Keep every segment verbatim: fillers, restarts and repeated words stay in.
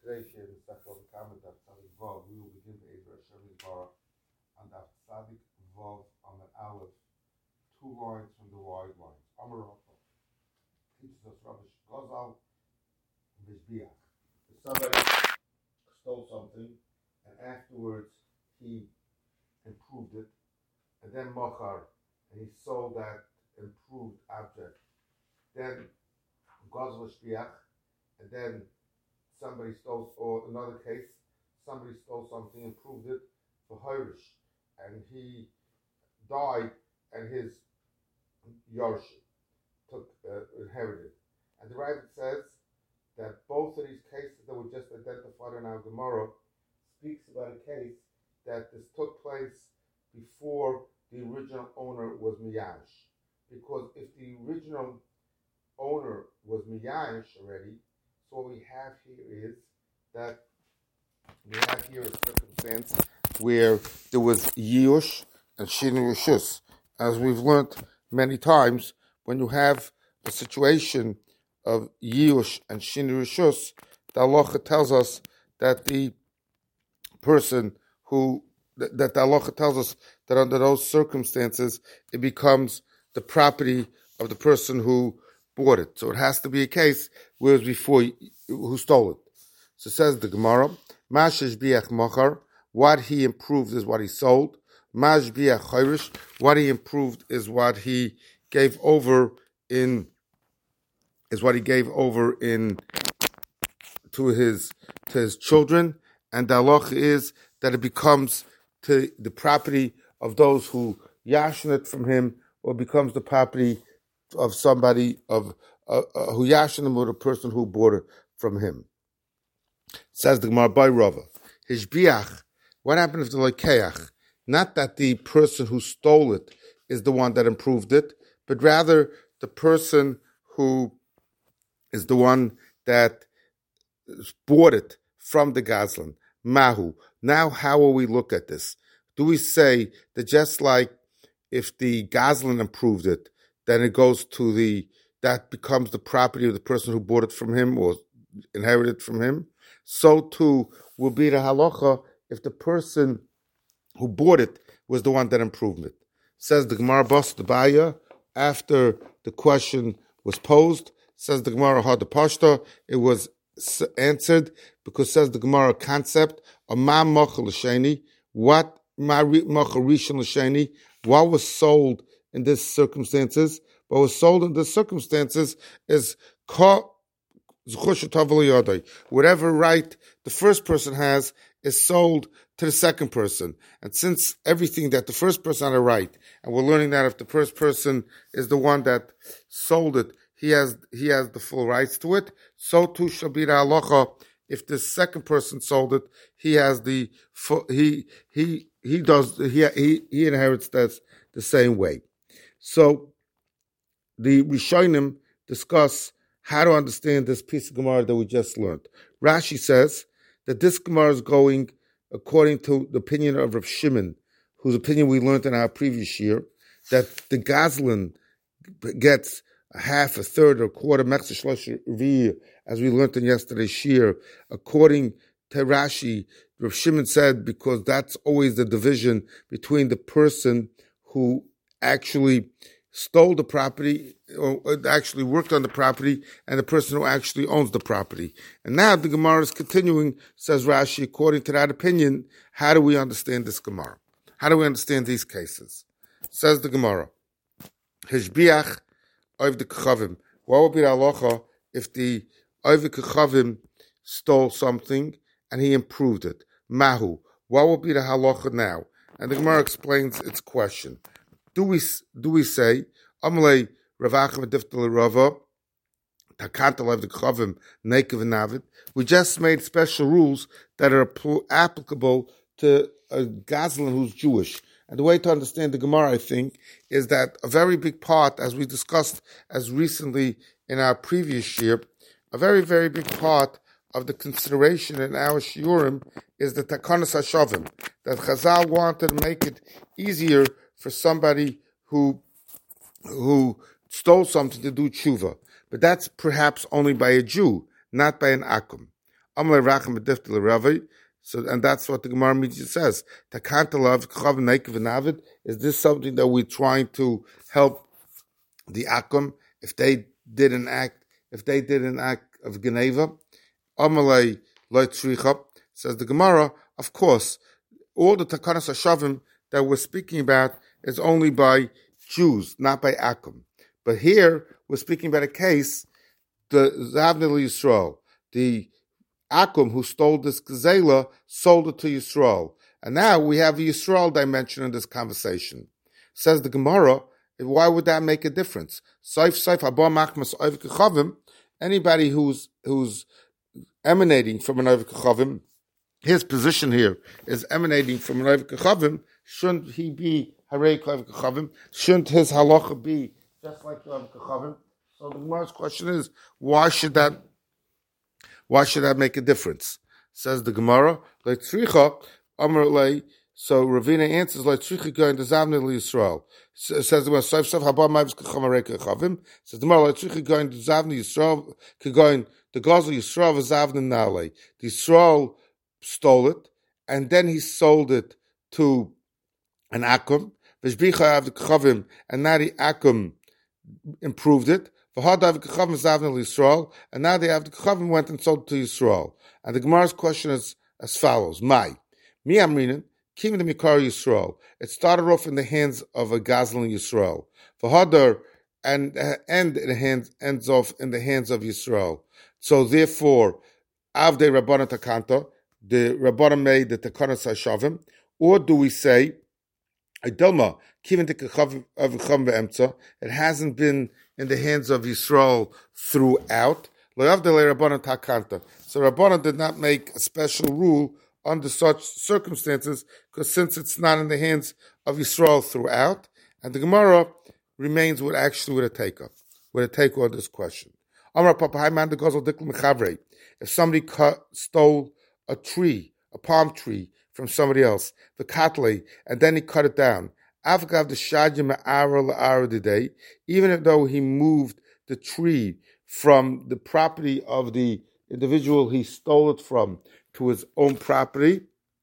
Today's share is Sechel Kamed of Tzadik Vav. We will begin the Ezer Hashem Yisbarach and of Tzadik Vav on the Aleph, two lines from the wide lines. Amar Rafa teaches us Rabbi Gozal Vizbiach. Somebody stole something and afterwards he improved it, and then Machar, and he sold that improved object. Then Gozal Vizbiach, and then somebody stole, or another case, somebody stole something, improved it for Hirish, and he died, and his Yosh took uh, inherited. And the Rabbit says that both of these cases that were just identified in our Gemara speaks about a case that this took place before the original owner was Miyash. Because if the original owner was Miyash already, so what we have here is that we have here a circumstance where there was Yush and Shinui Rishus. As we've learned many times, when you have a situation of Yush and Shinui Rishus, the halacha tells us that the person who, that the halacha tells us that under those circumstances, it becomes the property of the person who bought it. So it has to be a case where it was before who stole it. So says the Gemara, Mashish biach machar, what he improved is what he sold. Mash biach chayrish, what he improved is what he gave over in is what he gave over in to his to his children. And the halacha is that it becomes to the property of those who yashin it from him, or becomes the property of somebody of uh, uh, who yashin him, or the person who bought it from him. Says the Gemara by Rava, Hishbiach, what happened if the Lekeach? Not that the person who stole it is the one that improved it, but rather the person who is the one that bought it from the Gazlan. Mahu. Now, how will we look at this? Do we say that just like if the Gazlan improved it, then it goes to the, that becomes the property of the person who bought it from him or inherited from him? So too will be the halacha if the person who bought it was the one that improved it. Says the Gemara Bas Debaya, after the question was posed, says the Gemara Ha de Pashta, it was answered, because says the Gemara concept, a ma machal l'sheni, what ma machal rishon l'sheni, what was sold in these circumstances, what was sold in these circumstances is ka whatever right the first person has is sold to the second person. And since everything that the first person had a right, and we're learning that if the first person is the one that sold it, he has he has the full rights to it, so too shall be the halacha. If the second person sold it, he has the full, he he he does he he, he inherits that the same way. So the Rishonim discuss how to understand this piece of Gemara that we just learned. Rashi says that this Gemara is going according to the opinion of Rav Shimon, whose opinion we learned in our previous year, that the Gazlan gets a half, a third, or a quarter, as we learned in yesterday's year. According to Rashi, Rav Shimon said, because that's always the division between the person who actually stole the property, or actually worked on the property, and the person who actually owns the property. And now the Gemara is continuing, says Rashi, according to that opinion, how do we understand this Gemara? How do we understand these cases? Says the Gemara, Hishbiach of the Kechavim. What would be the halacha if the Oivik Kechavim stole something and he improved it? Mahu. What would be the halacha now? And the Gemara explains its question. Do we do we say Amalei Ravachim Diftal Rava Takantalav the Kechavim Nekev Navid? We just made special rules that are applicable to a Gazlan who's Jewish. And the way to understand the Gemara, I think, is that a very big part, as we discussed as recently in our previous year, a very, very big part of the consideration in our Shiurim is the Takanas HaShavim, that Chazal wanted to make it easier for somebody who who stole something to do tshuva. But that's perhaps only by a Jew, not by an Akum. Amalei Racham B'Difta L'Ravi. So, and that's what the Gemara immediately says. Takantalav Chav Neikev Navid. Is this something that we're trying to help the Akum if they did an act, if they did an act of Geneva? Amalei Lo Tzricha. Says the Gemara, of course, all the Takanas Hashavim that we're speaking about is only by Jews, not by Akum. But here, we're speaking about a case, the Zavnil Yisrael, the Akum who stole this Gazela, sold it to Yisrael. And now we have a Yisrael dimension in this conversation. Says the Gemara, why would that make a difference? Saif Saif Abba Machmas Oiv Kechavim, anybody who's who's emanating from an Oiv Kechavim, his position here is emanating from an Oiv Kechavim, shouldn't he be Harei Oiv Kechavim? Shouldn't his halacha be just like the Oiv Kechavim? So the Gemara's question is, why should that why should that make a difference? Says the Gemara, Leitzricha, Amar Lei. So Ravina answers, Leitzricha going to Zavnei Yisrael. Says the Gemara, Saif Saif Haba Ma'avs Kecham Harei Kechavim. Says the Gemara, Leitzricha going to Zavnei Yisrael, going the Gazel Yisrael was Zavnei Nalei. The Yisrael stole it, and then he sold it to an Akum, Vishbicha of the Kechavim, and now the Akum improved it. And now the Kechavim went and sold it to Yisrael. And the Gemara's question is as follows: My, mi amrinin, kim the mikar Yisrael. It started off in the hands of a Gazlan Yisrael. V'hadar and end in the hands ends off in the hands of Yisrael. So therefore, avdei Rabbana Takanta, the Rabbana made the Takanas Hashavim, or do we say Idilma kim the Kechavim of Chum ve'emtza? It hasn't been in the hands of Yisrael throughout. So Rabbana did not make a special rule under such circumstances, because since it's not in the hands of Yisrael throughout, and the Gemara remains with actually with a take-up, with a take on this question. If somebody cut, stole a tree, a palm tree from somebody else, the katle, and then he cut it down, even though he moved the tree from the property of the individual he stole it from to his own property,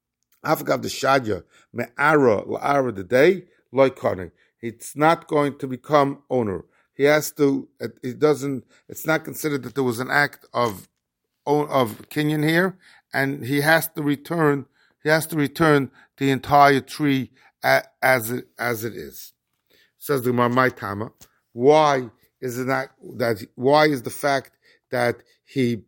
it's not going to become owner. He has to, it doesn't, it's not considered that there was an act of of kinyan here, and he has to return, he has to return the entire tree as it as it is. Says the Gemara, Tama, why is it not that? Why is the fact that he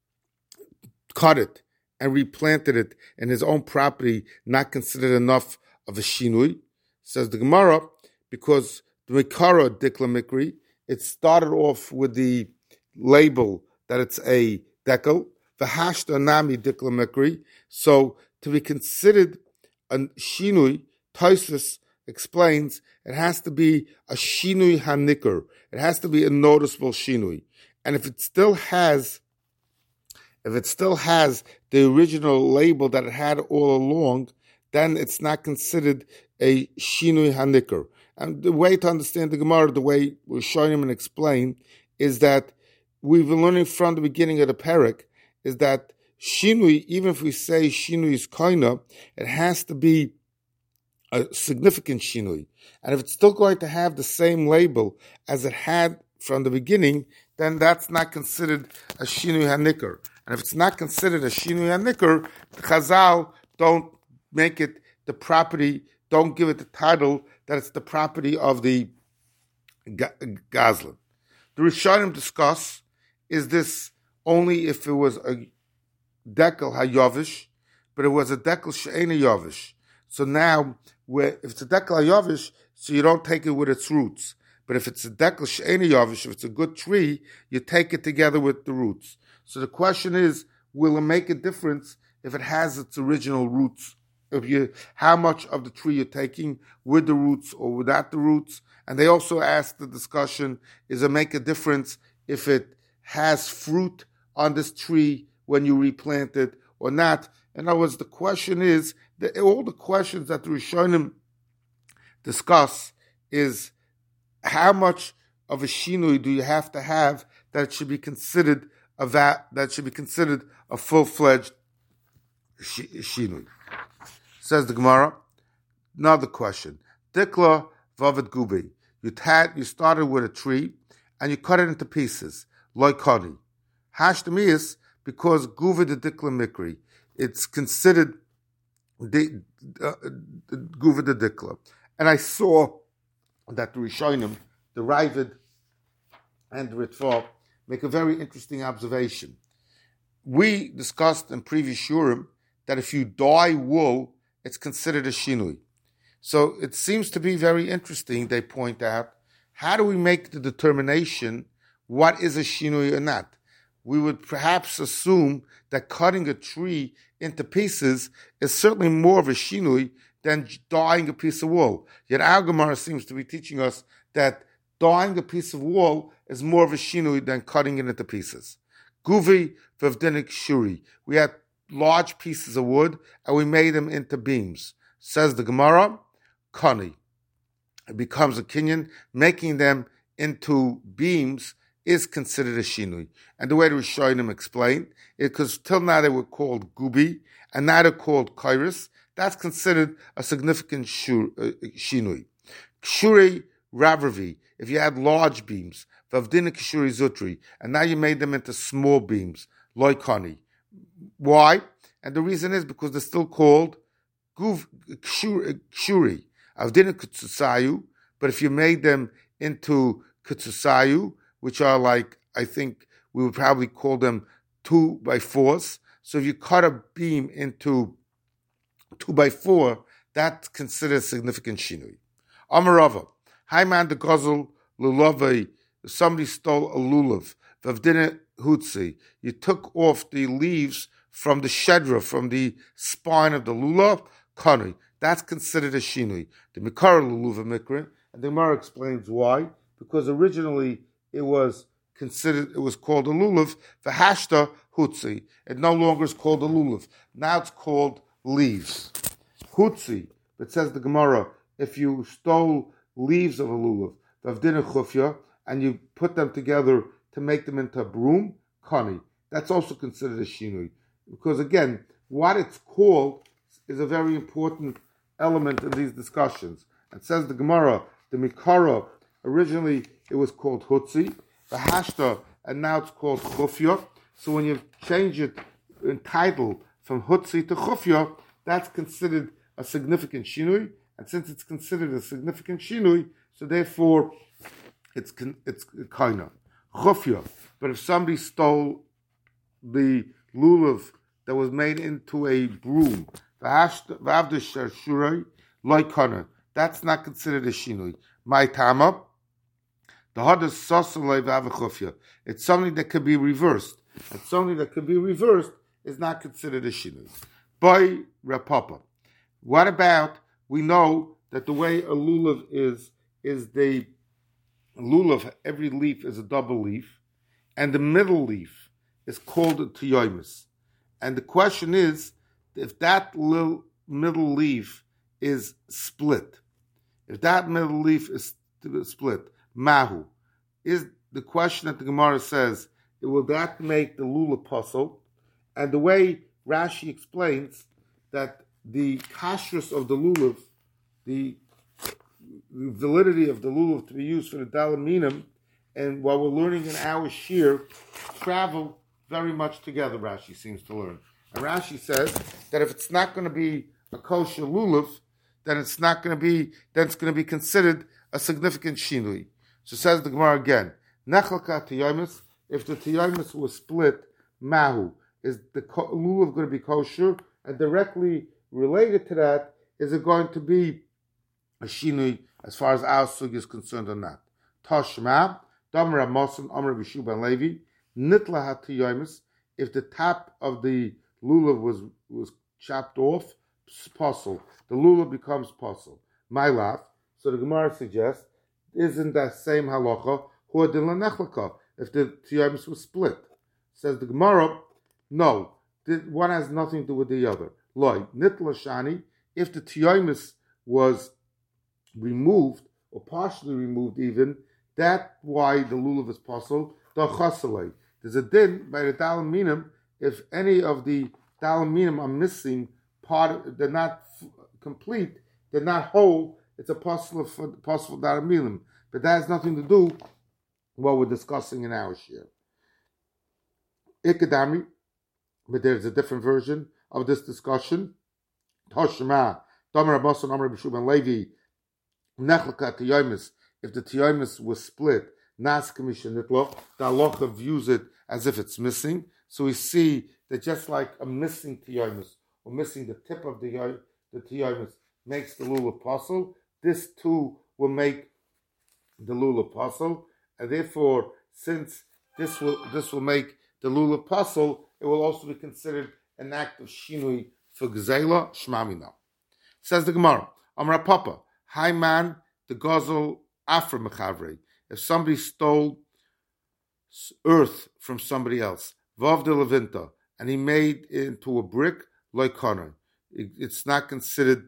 cut it and replanted it in his own property not considered enough of a shinui? Says the Gemara, because the Mikara Dikla Mikri, it started off with the label that it's a dekel, the Hashta Nami Dikla Mikri. So to be considered a shinui, Taisus explains it has to be a shinui hanikar. It has to be a noticeable shinui. And if it still has, if it still has the original label that it had all along, then it's not considered a shinui hanikar. And the way to understand the Gemara, the way we're showing him and explain, is that we've been learning from the beginning of the parak, is that shinui, even if we say shinui is kaina, it has to be a significant shinui. And if it's still going to have the same label as it had from the beginning, then that's not considered a shinui hanikar. And if it's not considered a shinui hanikar, the Chazal don't make it the property, don't give it the title that it's the property of the Gazlan. The Rishonim discuss, is this only if it was a dekel hayovish, but it was a dekel she'ena yovish. So now, where if it's a dekel hayovish, so you don't take it with its roots. But if it's a dekel she'ena yovish, if it's a good tree, you take it together with the roots. So the question is, will it make a difference if it has its original roots? If you, how much of the tree you're taking with the roots or without the roots? And they also ask the discussion, is it make a difference if it has fruit on this tree when you replant it or not? In other words, the question is, that all the questions that the Rishonim discuss is, how much of a shinui do you have to have that it should be considered of that that should be considered a full-fledged shinui. Says the Gemara. Another question. Dikla vavid gubi. You had you started with a tree and you cut it into pieces, like kani. Hashtamias, because guva the dikla mikri. It's considered the uh, guva the dikla. And I saw that the Rishonim, the Ravid, and the Ritva make a very interesting observation. We discussed in previous shurim that if you dye wool, it's considered a shinui. So it seems to be very interesting, they point out, how do we make the determination what is a shinui or not? We would perhaps assume that cutting a tree into pieces is certainly more of a shinui than dyeing a piece of wool. Yet our Gemara seems to be teaching us that dyeing a piece of wool is more of a shinui than cutting it into pieces. Guvi v'vdinik shuri. We had large pieces of wood and we made them into beams. Says the Gemara, kani. It becomes a kinyan. Making them into beams is considered a shinui. And the way the Rishonim explain it, because till now they were called gubi, and now they're called kairos, that's considered a significant shur, uh, shinui. Kshuri ravervi, if you had large beams, vavdina kshuri zutri, and now you made them into small beams, loikani. Why? And the reason is because they're still called guv, kshuri, kshuri. Avdina kutsusayu, but if you made them into kutsusayu, which are like, I think we would probably call them two by fours. So if you cut a beam into two by four, that's considered significant shinui. Amarava, Haiman de Gozel Lulavai, somebody stole a lulav, Vavdina Hutsi, you took off the leaves from the shedra, from the spine of the lulav, Kani, that's considered a shinui. The Mikara lulav mikra, and the Gemara explains why, because originally it was considered, it was called a lulav, Vahashta Hutsi, it no longer is called a lulav, now it's called leaves. Hutzi, it says the Gemara, if you stole leaves of a lulav, vavdina chufya, and you put them together to make them into a broom, kani, that's also considered a shinui. Because again, what it's called is a very important element in these discussions. It says the Gemara, the Mikara, originally it was called Hutzi, the Hashta, and now it's called Chufya. So when you change it in title from Hutzi to Chufya, that's considered a significant shinui, and since it's considered a significant shinui, so therefore it's it's kaina chufya. But if somebody stole the lulav that was made into a broom, that's not considered a shinui. My tama, the hadas sasalei v'avachufya. It's something that can be reversed, and something that can be reversed is not considered a shinui. By Rapapa. What about, we know that the way a lulav is, is the lulav, every leaf is a double leaf, and the middle leaf is called a tiyomis. And the question is, if that little middle leaf is split, if that middle leaf is split, mahu, is the question that the Gemara says, will that make the lulav puzzle? And the way Rashi explains that the kashrus of the lulav, the validity of the lulav to be used for the dalaminim, and what we're learning in our shir, travel very much together, Rashi seems to learn. And Rashi says that if it's not going to be a kosher lulav, then it's not going to be, then it's going to be considered a significant shinui. So says the Gemara again, nechalka tiyomis, if the tiyomis was split, mahu, is the lulav going to be kosher? And directly related to that, is it going to be a shinui as far as our sug is concerned or not? Tashma, Damra Mosan, Amr Bishu Ben Levi, Nitla Hatiyomis, if the top of the lulav was, was chopped off, puzzle, the lulav becomes puzzle. My laugh. So the Gemara suggests, isn't that same halacha, Huadilla Nechlaka, if the tiyomis was split? Says the Gemara, no, one has nothing to do with the other. Loi, Nitla Shani, if the tiyomis was removed, or partially removed even, that's why the lulav is puzzled, the chasalei. There's a din by the Dalam Minim if any of the Dalam Minim are missing part, they're not f- complete, they're not whole. It's a possible for possible Dalam Minim, but that has nothing to do with what we're discussing in our share. Ikadami, but there's a different version of this discussion. Toshma, Domer Abbasan, Amr B'Shuban Levi, Nechlaka Tiyomis. If the Tiyomis was split, Nas Commission Nitlo, the halacha views it as if it's missing. So we see that just like a missing Tiyomis or missing the tip of the the Tiyomis makes the lulav apostle, this too will make the lulav apostle, and therefore, since this will this will make the lulav apostle, it will also be considered an act of shinui for gzeila shmamina. Says the Gemara, Amar Papa, hi man, the gozel afra mechavre. If somebody stole earth from somebody else, vav de levinta, and he made it into a brick, loikana, it's not considered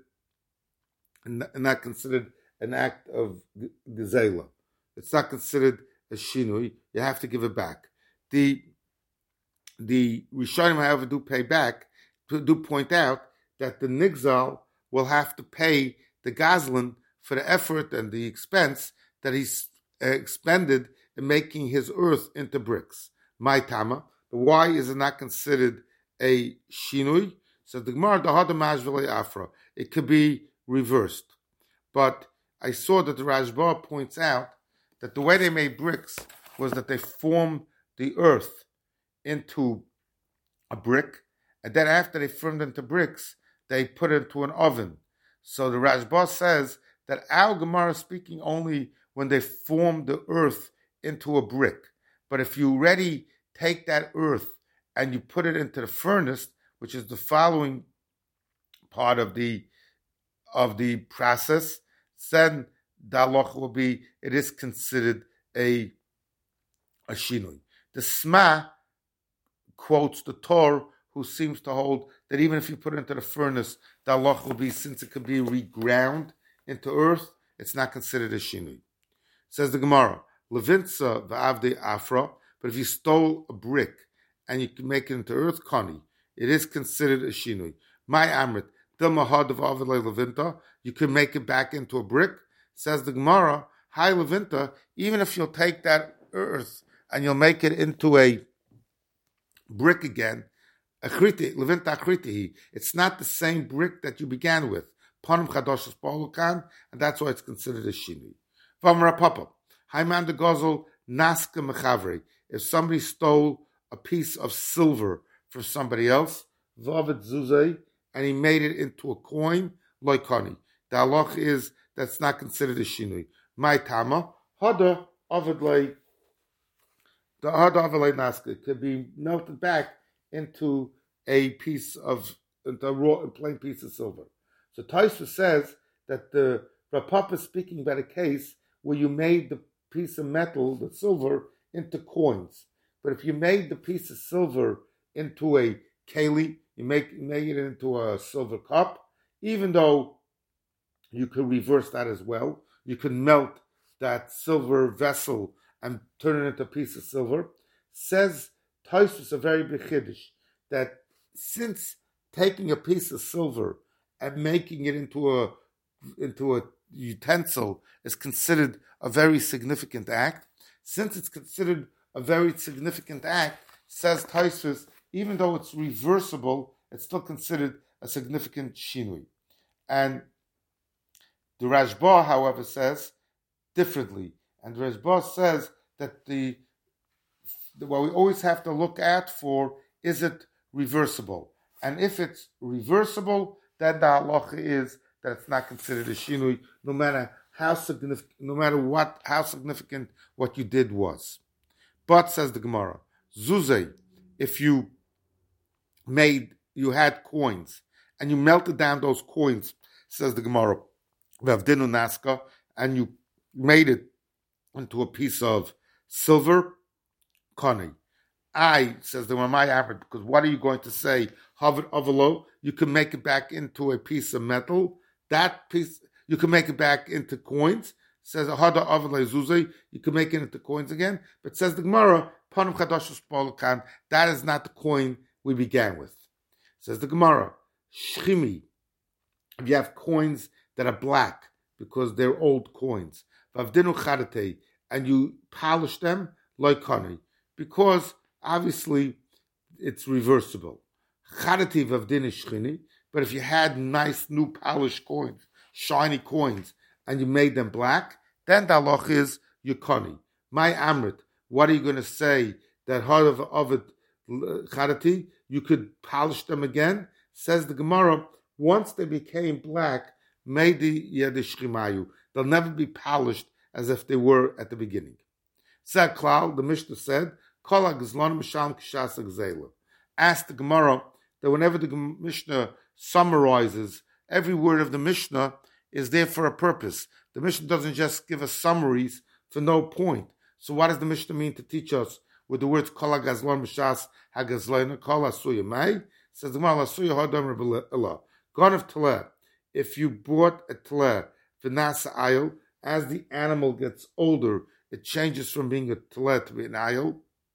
not considered an act of gzeila. It's not considered a shinui. You have to give it back. The the Rishonim, however, do pay back, do point out that the nigzal will have to pay the gazlan for the effort and the expense that he's expended in making his earth into bricks. My tama, but why is it not considered a shinui? So the Gemara, the hadamaj v'lei afra, it could be reversed. But I saw that the Rashba points out that the way they made bricks was that they formed the earth into a brick, and then after they formed into bricks, they put it into an oven. So the Rashba says that our Gemara is speaking only when they formed the earth into a brick. But if you already take that earth and you put it into the furnace, which is the following part of the of the process, then the halacha will be it is considered a a shinui. The Sma quotes the Torah, who seems to hold that even if you put it into the furnace, the halacha will be, since it could be reground into earth, it's not considered a shinui. Says the Gemara, Levinza v'avde afra, but if you stole a brick and you can make it into earth, kani, it is considered a shinui. My amrit, Mahad of Avalei Levinta, you can make it back into a brick. Says the Gemara, Hi Levinta, even if you'll take that earth and you'll make it into a brick again, achriti, Levinta achriti, it's not the same brick that you began with. Panim Chadosh Polukan, and that's why it's considered a shini. Vamra Papa, Hi man the Gozel, Naska Mechavre, if somebody stole a piece of silver from somebody else, Vavet Zuzay, and he made it into a coin, loikani. The halach is that's not considered a shinui. My tama, hada avidlei, the hada avidlei naska could be melted back into a piece of, into a raw, a plain piece of silver. So Taisa says that the Rapapa is speaking about a case where you made the piece of metal, the silver, into coins. But if you made the piece of silver into a keli, you make, make it into a silver cup, even though you could reverse that as well. You could melt that silver vessel and turn it into a piece of silver. Says Tosfos a very big chiddush, that since taking a piece of silver and making it into a into a utensil is considered a very significant act, since it's considered a very significant act, says Tosfos, even though it's reversible, it's still considered a significant shinui. And the Rashba, however, says differently. And the Rashba says that the what we always have to look at for, is it reversible? And if it's reversible, then the halacha is that it's not considered a shinui, no matter how significant, no matter what, how significant what you did was. But, says the Gemara, Zuzay, if you made, you had coins, and you melted down those coins, says the Gemara, Vavdinu Naska, and you made it into a piece of silver, Kani. I, says the Ramai Ahmed, because what are you going to say? Havid Avalo, you can make it back into a piece of metal. That piece, you can make it back into coins. Says Hada Avalo Zuzay, you can make it into coins again. But says the Gemara, Ponim Chadoshus Polokan, that is not the coin we began with. Says the Gemara, Shchimi, if you have coins that are black because they're old coins, Vavdinu Chadate, and you polish them, Loikani, because obviously it's reversible. Chadati Vavdinu Shchini, but if you had nice new polished coins, shiny coins, and you made them black, then the halach is Yukani. My Amrit, what are you going to say that heart of, of it, Chadati, you could polish them again? Says the Gemara, once they became black, made the Yedishchimayu. They'll never be polished as if they were at the beginning. Said Klal, the Mishnah said, Kol HaGizlon Misham Kishas HaGzela. Asked the Gemara that whenever the Mishnah summarizes, every word of the Mishnah is there for a purpose. The Mishnah doesn't just give us summaries for no point. So what does the Mishnah mean to teach us with the words Kol HaGazlon Mishas HaGazleina Kol HaSuya Mai? Says the Gemara, HaSuya Hadam Rabbi Ela. God of Teleh, if you bought a Teleh, V'nasa Ayil, as the animal gets older, it changes from being a Teleh to be an Ayil.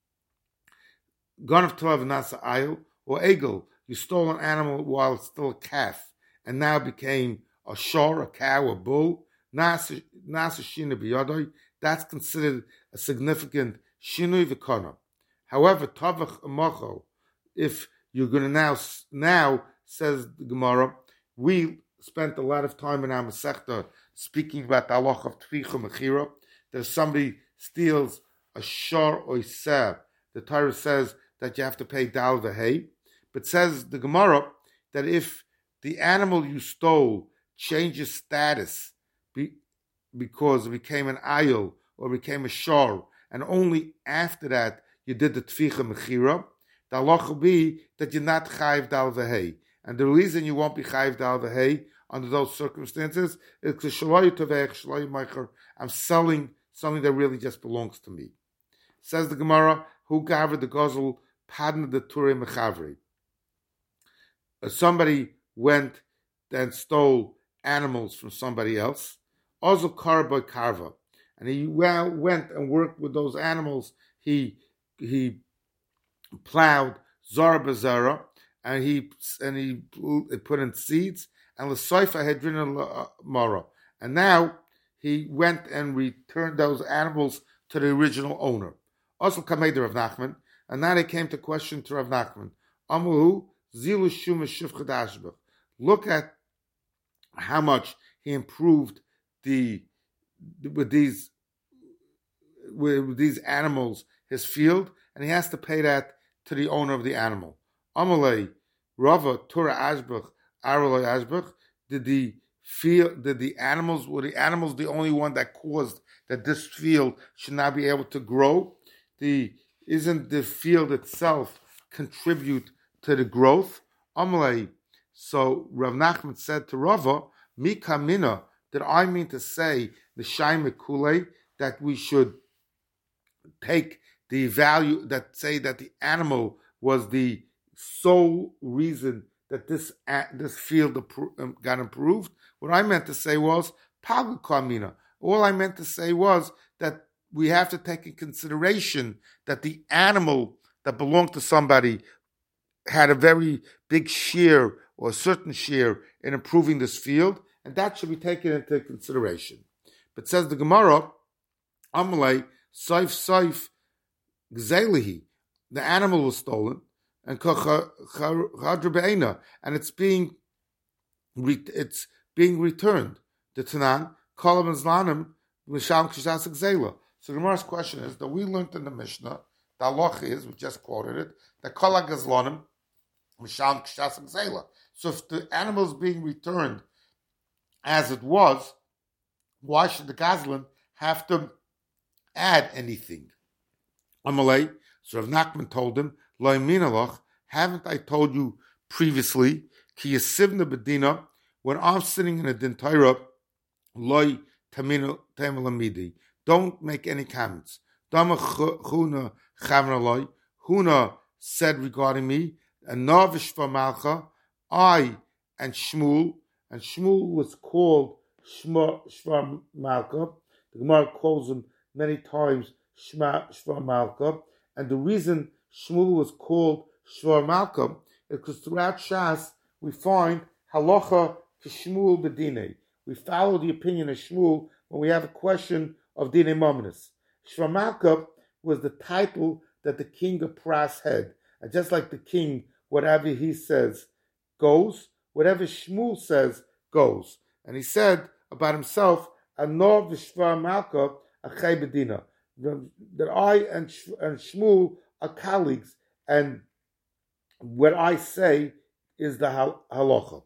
God of Teleh V'nasa Ayil, or Egel, you stole an animal while it's still a calf, and now became a shor, a cow, a bull. Nasa Shina B'yadoi, that's considered a significant Shinui V'kana. However, Tavach Amocho, if you're going to now, now, says the Gemara, we spent a lot of time in our Masechta speaking about the halach of Tficha Mechira, that if somebody steals a shor or iseh, the Torah says that you have to pay dal v'hei, but says the Gemara that if the animal you stole changes status be, because it became an ayil or became a shor, and only after that you did the Tficha Mechira, the halach will be that you're not chayiv dal v'hei. And the reason you won't be chayiv dal v'hei under those circumstances is because I'm selling something that really just belongs to me. Says the Gemara, who gathered the gozel padna the ture mechavri. Somebody went and stole animals from somebody else. Also karba karva, and he well went and worked with those animals. He he plowed zara bazara. And he and he put in seeds, and l'soifa hedrina mara. And now he went and returned those animals to the original owner. Also kamed Rav Nachman, and now they came to question to Rav Nachman. Amahu zilu shuma shivchadashbach. Look at how much he improved the with these with these animals his field, and he has to pay that to the owner of the animal. Amalei Rava Torah Ashbach Araloi Ashbach. Did the field? Did the animals? Were the animals the only one that caused that this field should not be able to grow? The isn't the field itself contribute to the growth? Amalei. So Rav Nachman said to Rava, Mika Mina. Did I mean to say the Shaim Kule that we should take the value that say that the animal was the sole reason that this uh, this field appro- um, got improved? What I meant to say was Pagu Kamina. All I meant to say was that we have to take in consideration that the animal that belonged to somebody had a very big share or a certain share in improving this field, and that should be taken into consideration. But says the Gemara, Amalei Saif Saif Gzelihi, the animal was stolen, and and it's being it's being returned. The Tanan Kolam Zlanim Misham Kishas Gzela. So the Gemara's question is that we learned in the Mishnah, the halach is, we just quoted it, that Kol HaGazlonim Misham Kishas Gzela. So if the animal is being returned as it was, why should the Gazlan have to add anything? Amalei, so Rav Nachman told him, Loi minalach, haven't I told you previously, ki yasivna bedina, when I'm sitting in a din Torah, Loi tamina tamalamidi, don't make any comments. Dama chuna chavna loi, Huna said regarding me, and Navish Malcha, I and Shmuel, and Shmuel was called Shva Malcha. The Gemara calls him many times Shva Malcha, And the reason Shmuel was called Shvar Malka is because throughout Shas we find halacha to Shmuel bedine. We follow the opinion of Shmuel when we have a question of Dinei Mominus. Shvar Malka was the title that the king of Pras had. And just like the king, whatever he says goes, whatever Shmuel says goes. And he said about himself, Anor v'Shvar Malka achei bedina, that I and, and Shmuel are colleagues, and what I say is the halacha.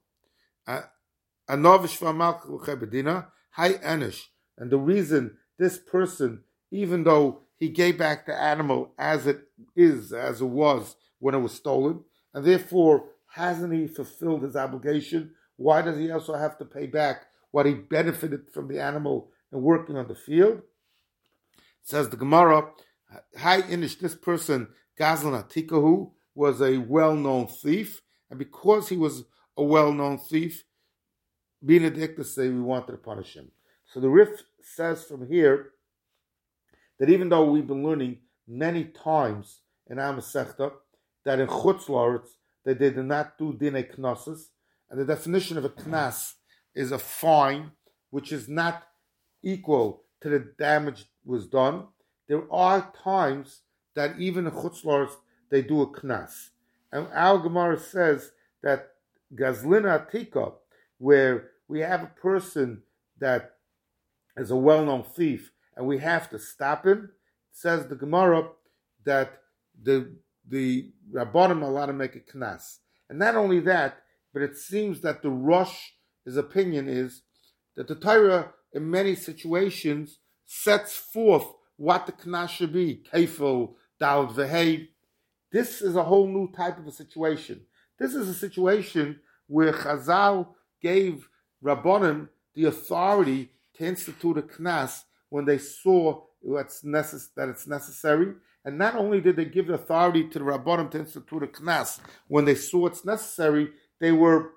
Anor v'Shvar Malka achei bedina, hay enish. And the reason this person, even though he gave back the animal as it is, as it was when it was stolen, and therefore hasn't he fulfilled his obligation? Why does he also have to pay back what he benefited from the animal and working on the field? It says the Gemara, Hai Inish, this person, Gazlan Atikahu, was a well-known thief, and because he was a well-known thief, Benedictus say we wanted to punish him. So the Rif says from here that even though we've been learning many times in our Masechta that in Chutz La'aretz that they did not do Dinei Knossos, and the definition of a Knas is a fine which is not equal to the damage was done, there are times that even in Chutz La'aretz they do a Knas. And our Gemara says that Gazlina Atika, where we have a person that is a well-known thief and we have to stop him, says the Gemara that the the Rabbanim are allowed to make a Knas. And not only that, but it seems that the Rosh, his opinion is that the Torah in many situations sets forth what the Knas should be. Kefil, Dal, Vehei. This is a whole new type of a situation. This is a situation where Chazal gave Rabbanim the authority to institute a Knas when they saw what's necess- that it's necessary. And not only did they give the authority to the Rabbanim to institute a Knas when they saw it's necessary, they were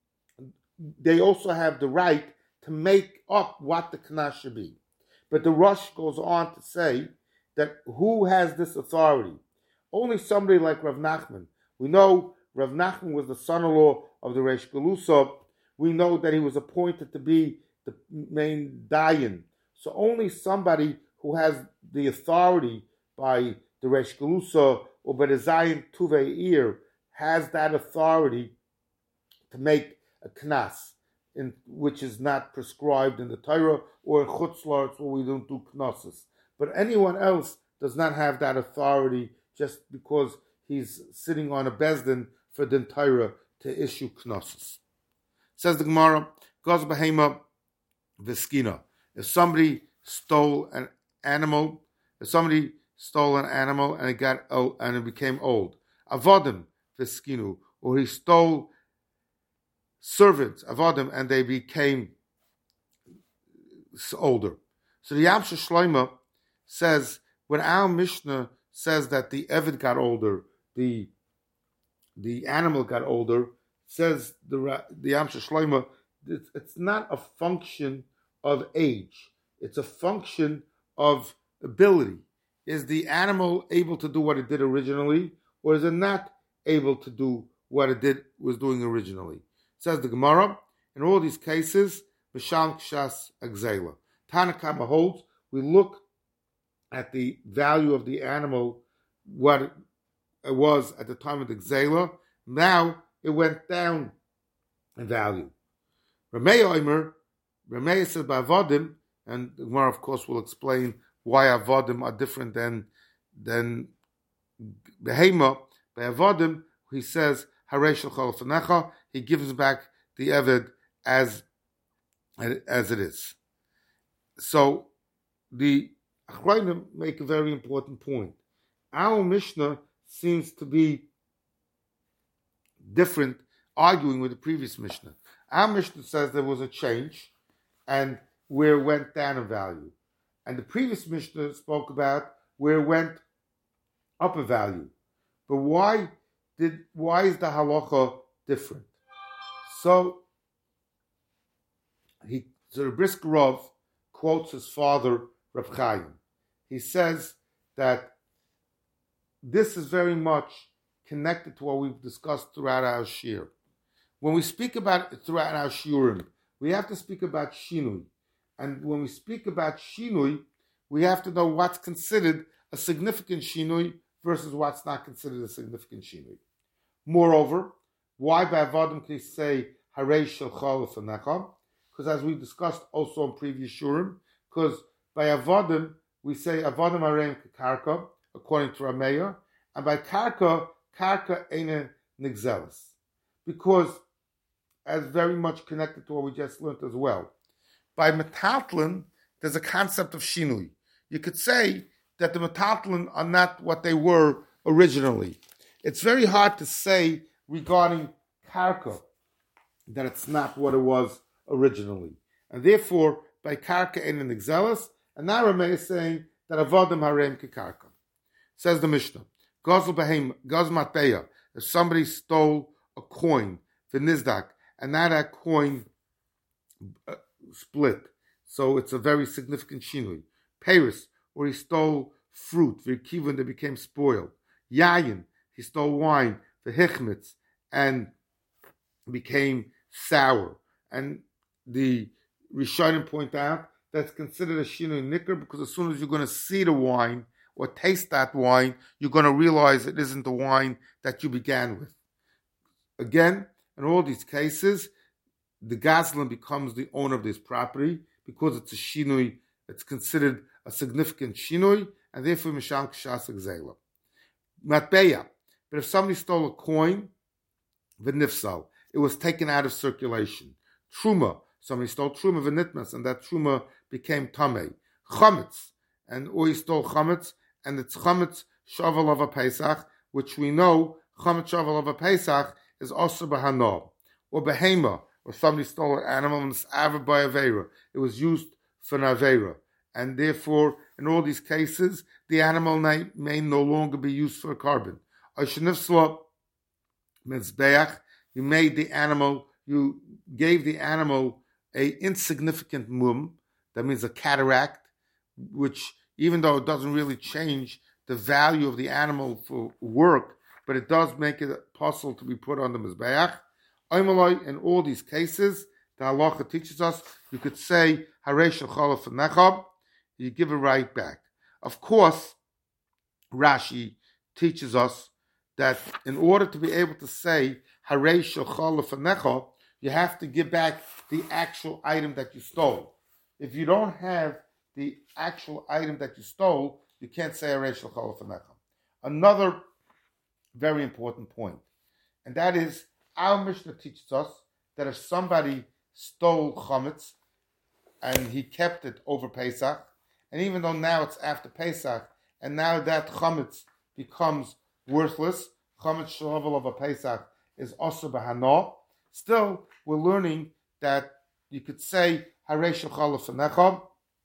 they also have the right to make up what the Knas should be. But the Rosh goes on to say that who has this authority? Only somebody like Rav Nachman. We know Rav Nachman was the son-in-law of the Reish Galusa. We know that he was appointed to be the main Dayan. So only somebody who has the authority by the Reish Galusa or by the Zayin Tuvei Ir has that authority to make a Knas, in, which is not prescribed in the Torah or in Chutz La'aretz where we don't do Knossos. But anyone else does not have that authority just because he's sitting on a Bezdin for the Torah to issue Knossos. Says the Gemara, Goz Behema Veskina. If somebody stole an animal, if somebody stole an animal and it got old, and it became old, Avodim Veskinu, or he stole servants, Avodim, and they became older. So the Yamsha Shloima says, when our Mishnah says that the Eved got older, the the animal got older, says the the Yamsha Shloima, it's, it's not a function of age. It's a function of ability. Is the animal able to do what it did originally, or is it not able to do what it did was doing originally? Says the Gemara, in all these cases, Mishal Kshas Agzela. Tanakama holds, we look at the value of the animal, what it was at the time of the Gzela. Now it went down in value. Ramei Omer, Ramei says by Avodim, and the Gemara of course will explain why Avodim are different than than Behema. By Avodim, he says Harei Shel Chol, he gives back the Eved as as it is. So the Achrayim make a very important point. Our Mishnah seems to be different, arguing with the previous Mishnah. Our Mishnah says there was a change and where it went down in value. And the previous Mishnah spoke about where it went up in value. But why did why is the halacha different? So he so the Brisk Rav quotes his father, Rav Chaim. He says that this is very much connected to what we've discussed throughout our shir. When we speak about it throughout our shiurim, we have to speak about shinui. And when we speak about shinui, we have to know what's considered a significant shinui versus what's not considered a significant shinui. Moreover, why by avodim can you say harei shelcha lefanecha? Because as we discussed also in previous shurim, because by avodim we say avodim hareim karka according to Rameya, and by karka karka eine nigzelis, because as very much connected to what we just learned as well. By metaltlin, there's a concept of shinui. You could say that the metaltlin are not what they were originally. It's very hard to say regarding karka that it's not what it was originally. And therefore, by karka ein nigzelis, and now Rameh is saying that avodim hareim kekarka. Says the Mishnah, Gozel behem, goz mateya, if somebody stole a coin, the nizdak, and now that coin uh, split, so it's a very significant shinui. Paris, where he stole fruit, v'kivun, that became spoiled. Yayin, he stole wine, the hichmitz, and became sour. And the Rishonim point out that's considered a shinui nicker, because as soon as you're going to see the wine or taste that wine, you're going to realize it isn't the wine that you began with. Again, in all these cases, the Gazlan becomes the owner of this property because it's a shinui, it's considered a significant shinui, and therefore Mishal Kshas Gzela. Matbeya, but if somebody stole a coin, v'nifsal, it was taken out of circulation. Truma, somebody stole truma v'nitmas, and that truma became tamei. Chametz, and or he stole chametz, and it's chametz shavel of a Pesach, which we know chametz shavel of a Pesach is also b'hanor. Or behema, or somebody stole an animal and it's avid by avera. It was used for an avera, and therefore, in all these cases, the animal may, may no longer be used for a carbon. Oishnifsla mizbeach, you made the animal, you gave the animal a insignificant mum, that means a cataract, which even though it doesn't really change the value of the animal for work, but it does make it possible to be put on the mizbeach. In all these cases, the halacha teaches us, you could say, harei shelcha lefanecha, you give it right back. Of course, Rashi teaches us that in order to be able to say harei shelcha lefanecha, you have to give back the actual item that you stole. If you don't have the actual item that you stole, you can't say harei shelcha lefanecha. Another very important point, and that is, our Mishnah teaches us that if somebody stole chametz and he kept it over Pesach, and even though now it's after Pesach, and now that chametz becomes worthless, chametz shalavel of a Pesach is also b'hana, still we're learning that you could say harei shelcha lefanecha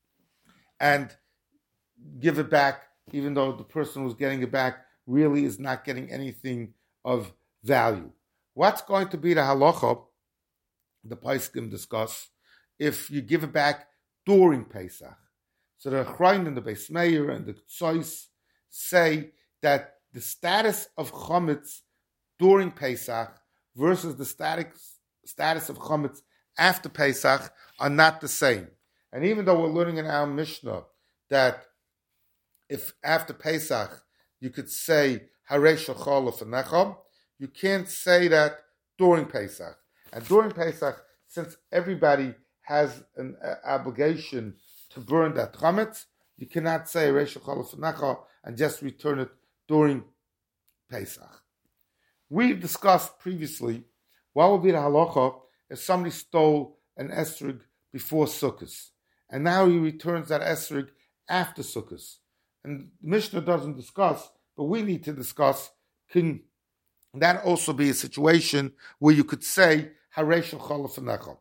and give it back, even though the person who's getting it back really is not getting anything of value. What's going to be the halacha, the Paiskim discuss, if you give it back during Pesach? So the Chrein and the Beis Meir and the Tzois say that the status of chametz during Pesach versus the status, status of chametz after Pesach are not the same. And even though we're learning in our Mishnah that if after Pesach you could say harei shelcha lefanecha, you can't say that during Pesach. And during Pesach, since everybody has an uh, obligation to burn that chametz, you cannot say harei shelcha lefanecha and just return it during Pesach. We've discussed previously what would be the halacha if somebody stole an esrog before Sukkot, and now he returns that esrog after Sukkot. And the Mishnah doesn't discuss, but we need to discuss, can that also be a situation where you could say harei shelcha lefanecha?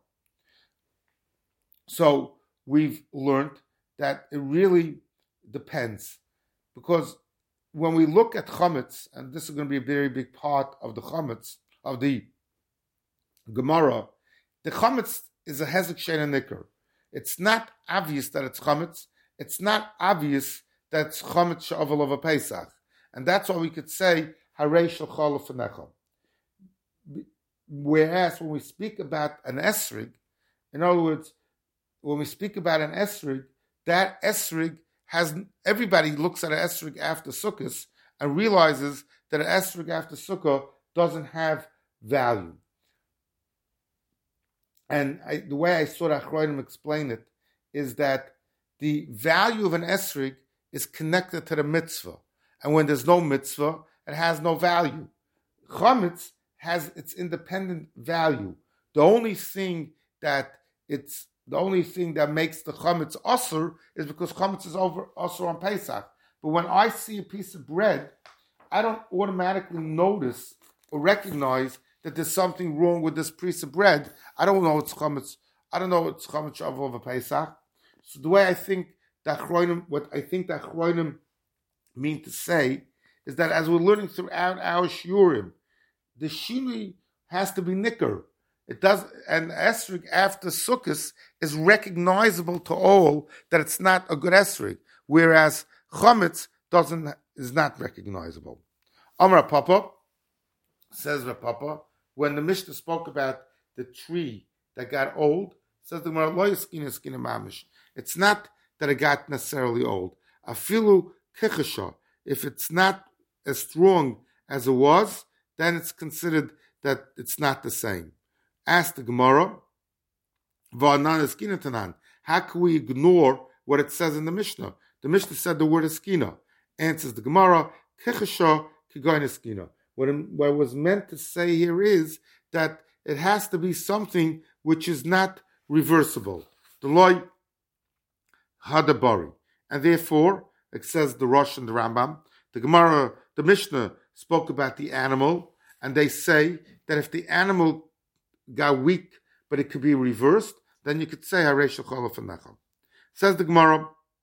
So we've learned that it really depends, because when we look at chametz, and this is going to be a very big part of the chametz of the Gemara, the chametz is a hezek sheina nicker. It's not obvious that it's chametz. It's not obvious that it's chametz she'avel of a Pesach. And that's why we could say, Harei Shalcha Lefanecha. Whereas when we speak about an esrig, in other words, when we speak about an esrig, that esrig has, everybody looks at an esrig after Sukkot and realizes that an esrig after Sukkah doesn't have value. And I, the way I saw that Achronim explain it is that the value of an esrig is connected to the mitzvah. And when there's no mitzvah, it has no value. Chametz has its independent value. The only thing that it's the only thing that makes the chametz asur is because chametz is over asur on Pesach. But when I see a piece of bread, I don't automatically notice or recognize that there's something wrong with this piece of bread. I don't know it's chametz. I don't know it's chametz over Pesach. So the way I think that Achronim, what I think that Achronim mean to say is that as we're learning throughout our shiurim, the shinui has to be nicker. It does, and esrig after Sukkot is recognizable to all that it's not a good esrig, whereas chametz doesn't is not recognizable. Amar Papa says Papa, when the Mishnah spoke about the tree that got old, says the Gemara lo yeskina skina mamish. It's not that it got necessarily old. Afilu kichasha, if it's not as strong as it was, then it's considered that it's not the same. Ask the Gemara, how can we ignore what it says in the Mishnah? The Mishnah said the word eskina. Answers the Gemara, kechasha kigoyin eskina. What it was meant to say here is that it has to be something which is not reversible. The loy hadabari. And therefore, it says the Rosh and the Rambam, the Gemara, the Mishnah spoke about the animal, and they say that if the animal got weak, but it could be reversed, then you could say Harei Shalcha Lefanecha. Says the Gemara,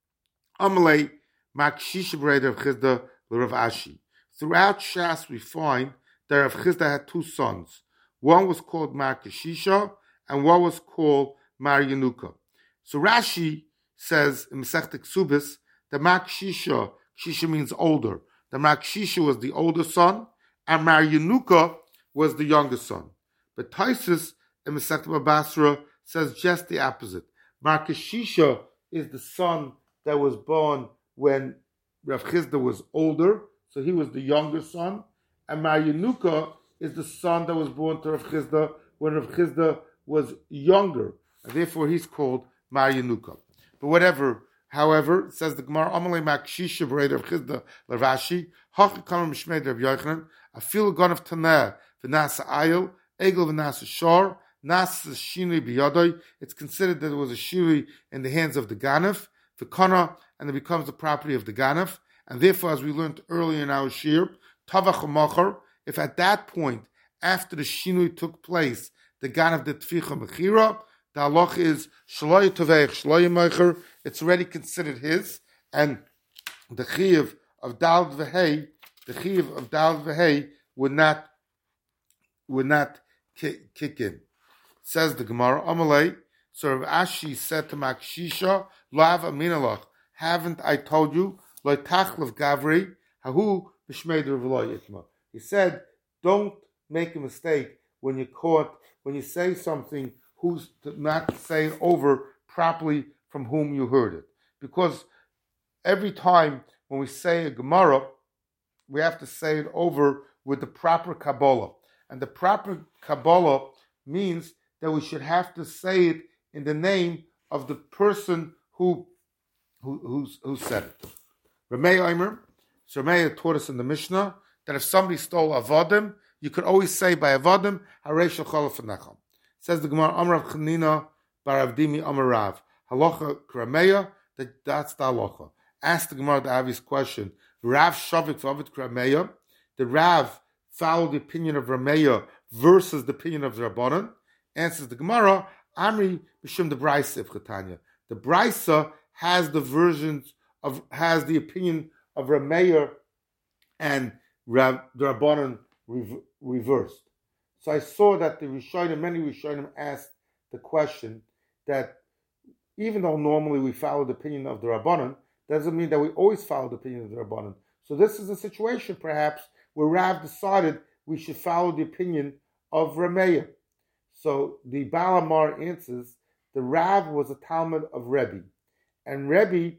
Amalei Makshisha Breder of Chizda L'Rav Ashi. Throughout Shas we find that Rav Chizda had two sons. One was called Mar Keshisha, and one was called Mar Yenuka. So Rashi says in Masechta Ksubis that Mar Keshisha, Keshisha means older. The Mar Keshisha was the older son, and Mar Yenuka was the younger son. But Taisus in Masechta Basra says just the opposite. Mar Keshisha is the son that was born when Rav Chizda was older, so he was the younger son, and Mar Yenuka is the son that was born to Rav Chizda when Rav Chizda was younger, and therefore he's called Mar Yenuka. But whatever, however, says the Gemara, Amalei Makshisha B'rei Rav Chizda L'Rashi, Hachi Kamar Mishmei Rav Yochanan, Afilu Ganav Taneh V'Nasa Ayil, Egel V'Nasa Shor, Nasa Shinui B'Yadoi. It's considered that it was a shiri in the hands of the Ganav, V'Kana, and it becomes the property of the Ganav. And therefore, as we learned earlier in our shir, Tavach Machar, if at that point, after the Shinui took place, the Ganav did Tficha Mechira, the halach is Shloy Tovech, Shloy Meicher, it's already considered his, and the Chiyuv of Dal V'Hei, the Chiyuv of Dal V'Hei would not, would not kick, kick in. Says the Gemara, Amalei, so Rav Ashi said to Makshisha, Lav Aminalach, haven't I told you, Lo Tachlev Gavri, Hahu B'Shmei D'Rav Itma. He said, don't make a mistake when you're caught, when you say something, who's to not say it over properly from whom you heard it. Because every time when we say a Gemara, we have to say it over with the proper Kabbalah. And the proper Kabbalah means that we should have to say it in the name of the person who who, who, who said it. Ramei Omer, so Ramei taught us in the Mishnah that if somebody stole Avodim, you could always say by Avodim, Harei Shalcha Lefanecha. Says the Gemara, Amar Rav Chanina bar Avdimi Amar Rav, Halacha Krameya, that that's the halacha. Ask the Gemara the obvious question, Rav Shavik Vavid Krameya, the Rav followed the opinion of Rameya versus the opinion of the Rabbanan. Answers the Gemara, Amri B'Shem the Brisa of Chetanya. The Brisa has the versions of, has the opinion of Rameya and Rav, the Rabbanan rev, reversed. So I saw that the Rishonim, many Rishonim asked the question that even though normally we follow the opinion of the Rabbanan, doesn't mean that we always follow the opinion of the Rabbanan. So this is a situation, perhaps, where Rav decided we should follow the opinion of Rameya. So the Baal Amar answers, the Rav was a Talmud of Rebbe, and Rebbe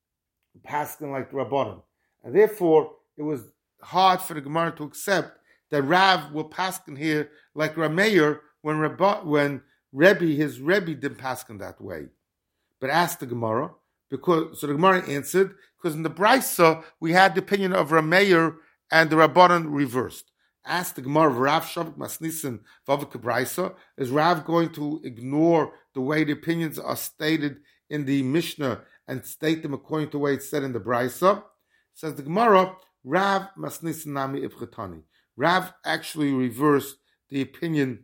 paskin like the Rabbanon, and therefore it was hard for the Gemara to accept that Rav will paskin here like Rameir when Rabba, when Rebbe, his Rebbe, didn't paskin that way. But asked the Gemara, because so the Gemara answered, because in the Brisa we had the opinion of Rameir and the Rabbanon reversed. Asked the Gemara of Rav Shavik Masnisin Vavik Brisa, is Rav going to ignore the way the opinions are stated in the Mishnah and state them according to the way it's said in the Brisa? Says the Gemara, Rav Masnisin Nami Ibchetani. Rav actually reversed the opinion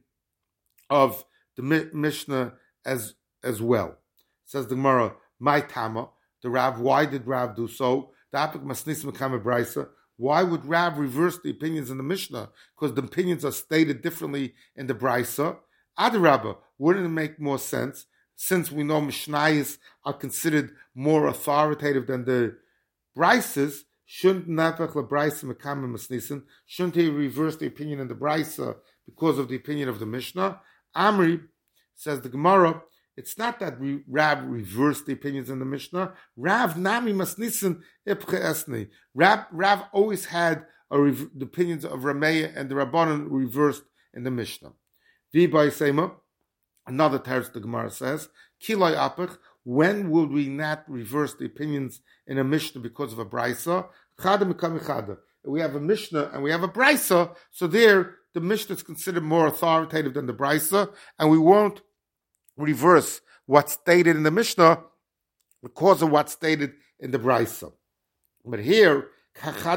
of the Mishnah as as well. Says the Gemara, my Tama, the Rav, why did Rav do so? The Apik Masnisin Mekame Brisa. Why would Rav reverse the opinions in the Mishnah? Because the opinions are stated differently in the Brisa. Adarabba, wouldn't it make more sense, since we know Mishnayos are considered more authoritative than the Brisas? Shouldn't Nafach LeBrisa Mekame Masnisin? Shouldn't he reverse the opinion in the Brisa because of the opinion of the Mishnah? Amri, says the Gemara, it's not that Rav reversed the opinions in the Mishnah. Rav Nami Masnisin Ipche Esni. Rav, Rav always had a rev- the opinions of Rameya and the Rabbanon reversed in the Mishnah. V'bay Sema, another teretz the Gemara says, Kiloi Apich, when will we not reverse the opinions in a Mishnah because of a Brisa? Chada Mikami Chada. We have a Mishnah and we have a Brisa, so there the Mishnah is considered more authoritative than the Brisa, and we won't reverse what's stated in the Mishnah because of what's stated in the Brisa. But here, there are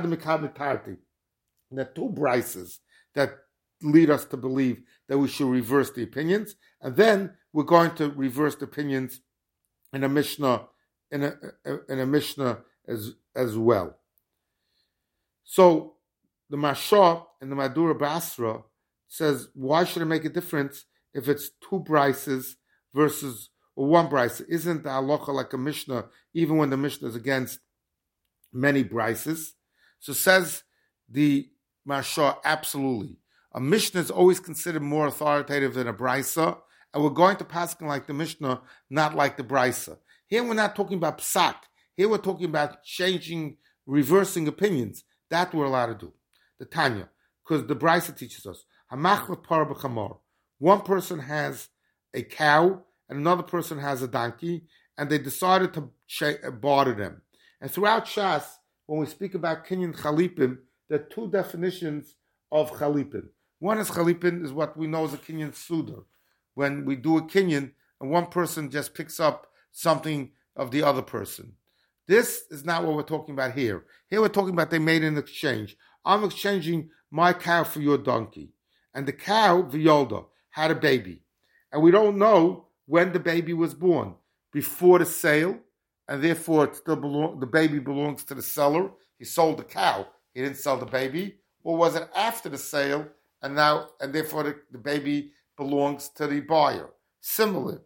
two Brisas that lead us to believe that we should reverse the opinions, and then we're going to reverse the opinions in a Mishnah, in a, in a Mishnah as as well. So the Mashah in the Madura Basra says, why should it make a difference if it's two Brisas versus or one Brisa? Isn't the halacha like a Mishnah, even when the Mishnah is against many Brisas? So says the Mashah, absolutely. A Mishnah is always considered more authoritative than a Brisa, and we're going to paskin like the Mishnah, not like the Brisa. Here we're not talking about psak. Here we're talking about changing, reversing opinions. That we're allowed to do. The Tanya, because the Brisa teaches us, Hamachlet par b'chamor. One person has a cow and another person has a donkey, and they decided to barter them. And throughout Shas, when we speak about kinyan chalipin, there are two definitions of chalipin. One is chalipin is what we know as a kinyan suda, when we do a kinyan and one person just picks up something of the other person. This is not what we're talking about here. Here we're talking about they made an exchange. I'm exchanging my cow for your donkey. And the cow, Vyolda, had a baby. And we don't know when the baby was born. Before the sale, and therefore it still belong, the baby belongs to the seller. He sold the cow. He didn't sell the baby. Or was it after the sale, and now and therefore the, the baby belongs to the buyer? Similar.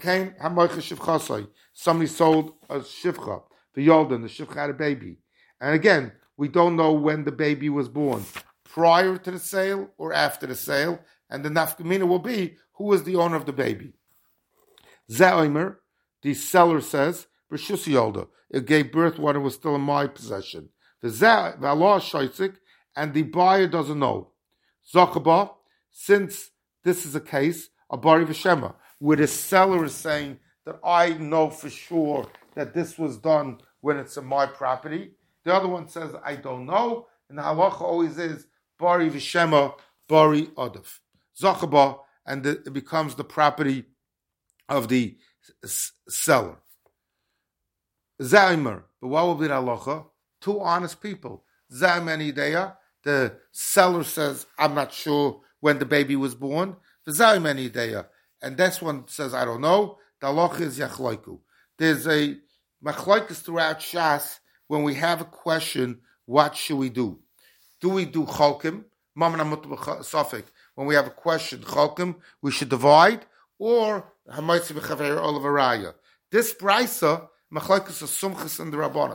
Somebody sold a shivcha. The Yoldan, the shivcha had a baby. And again, we don't know when the baby was born. Prior to the sale or after the sale. And the nafkamina will be, who was the owner of the baby? Zaimer, the seller says, B'shus Yolda, it gave birth when it was still in my possession. The Zah, and the buyer doesn't know. Zachaba, since this is a case, a Bari V'Shema, where the seller is saying that I know for sure that this was done when it's in my property. The other one says, I don't know. And the halacha always is, Bari V'Shema, Bari Adaf. Zachaba, and the, it becomes the property of the s- seller. Zaimer, but what will be the halacha? Two honest people. Zaimer and Ideya, the seller says, I'm not sure when the baby was born. Zaimer and Ideya, and this one says, I don't know. The halacha is yachloiku. There's a machlokes throughout Shas when we have a question, what should we do? Do we do cholkim? When we have a question, cholkim, we should divide, or hamaitzi b'chaver olav araya. This brisa, machlokes is sumchas and the rabbanon.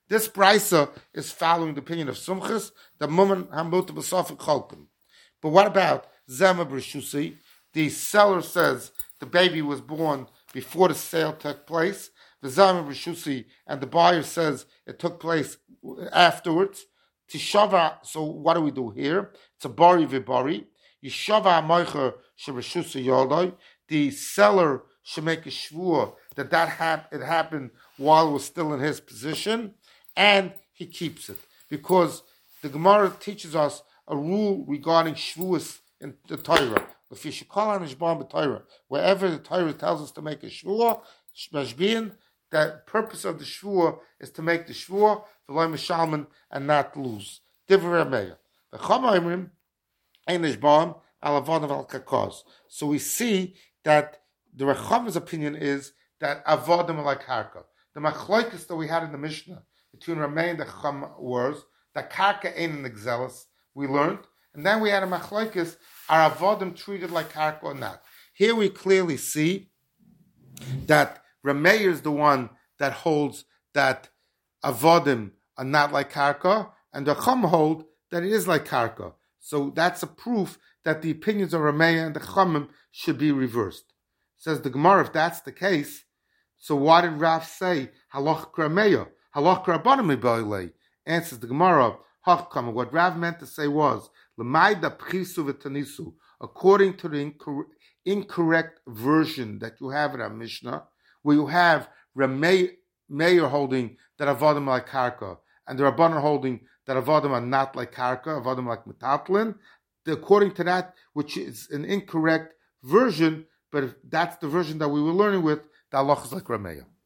This brisa is following the opinion of Sumchus, the Muman Hamut B'Safik Cholkin. But what about Zema B'Shusi? The seller says the baby was born before the sale took place. The Zema B'Shusi and the buyer says it took place afterwards. Tishava, so what do we do here? It's a bari v'bari. Yishava Amoicher Sheb'Shusi Yodai. The seller should make a shvua that that hap- it happened while it was still in his position, and he keeps it. Because the Gemara teaches us a rule regarding shvuas in the Torah. Wherever the Torah tells us to make a shvua, the purpose of the shvua is to make the shvua v'loy mishalman and not lose. Divrei Meir. The Chama Einish Baum Alavonav Al Kakos. So we see that the Rechama's opinion is that avodim are like karka. The machlokes that we had in the Mishnah between Rameh and the Chacham was that karka ain't an exelis. We learned, and then we had a machlokes: are avodim treated like karka or not? Here we clearly see that Rameh is the one that holds that avodim are not like karka, and the Chacham hold that it is like karka. So that's a proof that the opinions of Rameh and the Chachamim should be reversed. Says the Gemara, if that's the case, so why did Rav say halach krameya, halach krabanim ibaylei? Answers the Gemara, hachkam. What Rav meant to say was l'mayda prisu v'tanisu. According to the incor- incorrect version that you have in our Mishnah, where you have Rameh Meir holding that avodim like karka, and the Rabbanan holding that avodim are not like karka, avodim like metatlin. According to that, which is an incorrect version, but if that's the version that we were learning with, the halach is like Rameya.